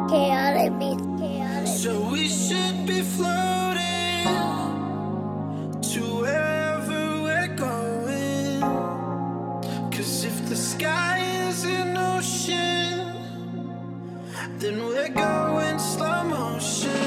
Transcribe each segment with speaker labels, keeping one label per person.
Speaker 1: Chaotic beats, chaotic.
Speaker 2: So we should be floating to wherever we're going. 'Cause if the sky is an ocean, then we're going slow motion.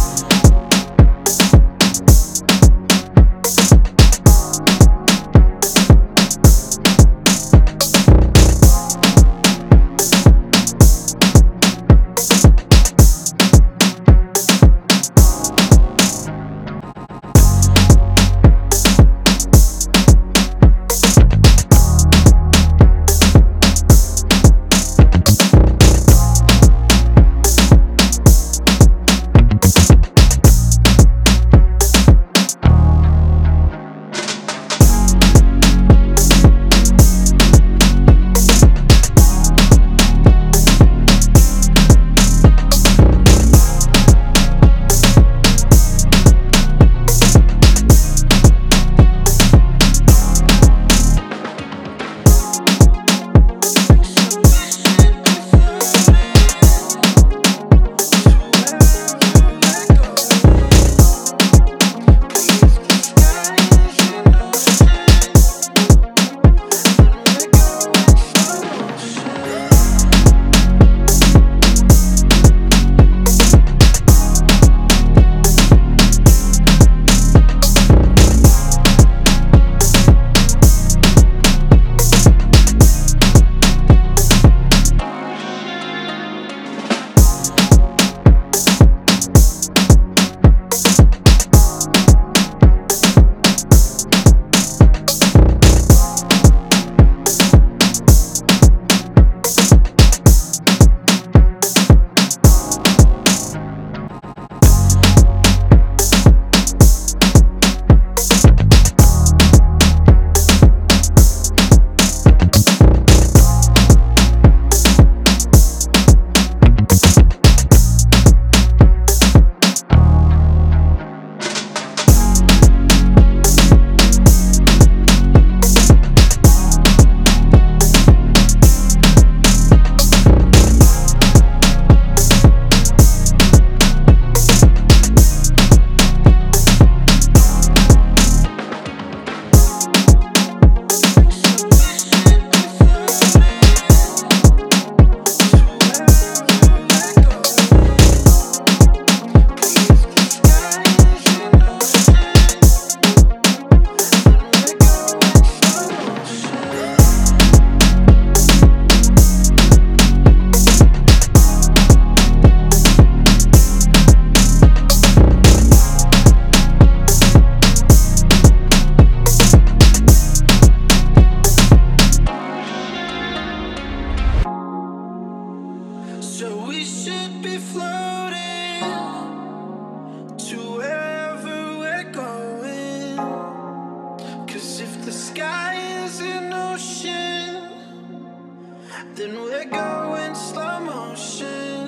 Speaker 2: So we should be floating to wherever we're going. 'Cause if the sky is an ocean, then we're going slow motion.